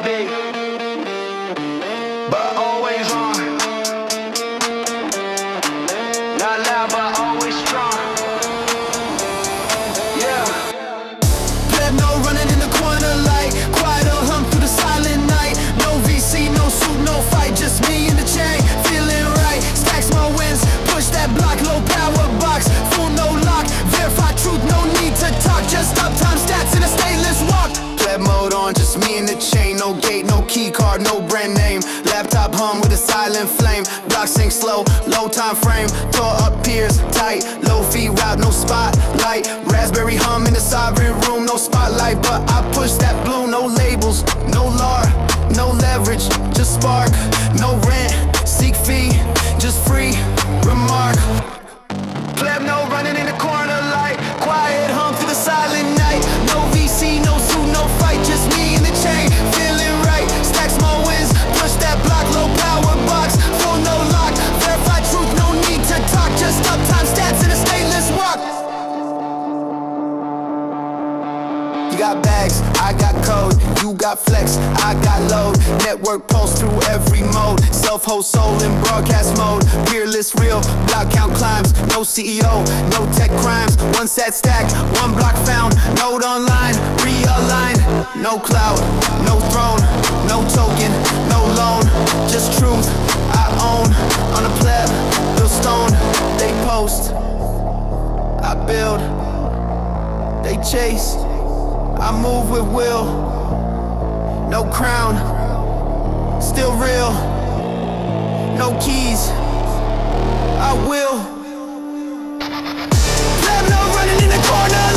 big, but always on. Not loud, but always strong. Yeah. Pleb no running in the corner like quiet or hum through the silent night. No VC, no suit, no fight, just me in the chain, feeling right. Stacks more wins, push that block, low power box, full no lock. Verify truth, no need to talk, just uptime stats in a stainless walk. Pleb mode on, just me in the chain, no gate, no key card, no brand name. Laptop hum with a silent flame, block sync slow, low time frame. Tore up peers, tight, low fee route, no spotlight. Raspberry hum in the sovereign room, no spotlight, but I push that blue, no labels, no lar, no leverage, just spark, no rent, seek fee, just free, remark. Pleb no running in the corner like quiet hum through the silent night. No VC, no suit, no fight, just me in the chain, feeling right. Stacks more wins, push that block, low power box, full no lock. Verify truth, no need to talk, just uptime stats in a stainless walk. You got bags, I got code. You got flex, I got load. Network pulse through every mode. Self-host soul in broadcast mode. Peerless real, block count climbs. No CEO, no tech crimes. One set stack, one block found. Node online, realign. No cloud, no throne, no token, no loan. Just truth, I own. On a pleb, Bill Stone. They post, I build. They chase, I move with will. No crown, still real. No keys, I will. Pleb no running in the corner